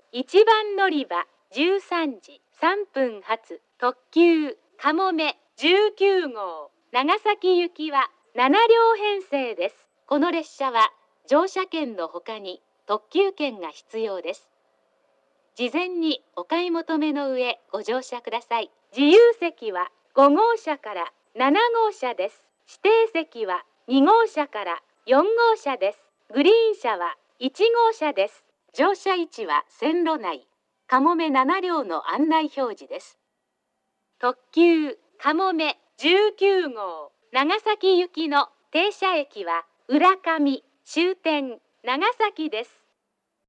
1番乗り場13時3分発特急かもめ19号長崎行きは7両編成です。この列車は乗車券のほかに特急券が必要です。事前にお買い求めの上ご乗車ください。自由席は5号車から7号車です。指定席は2号車から4号車です。グリーン車は1号車です。乗車位置は線路内。かもめ7両の案内表示です。特急かもめ19号長崎行きの停車駅は浦上終点長崎です。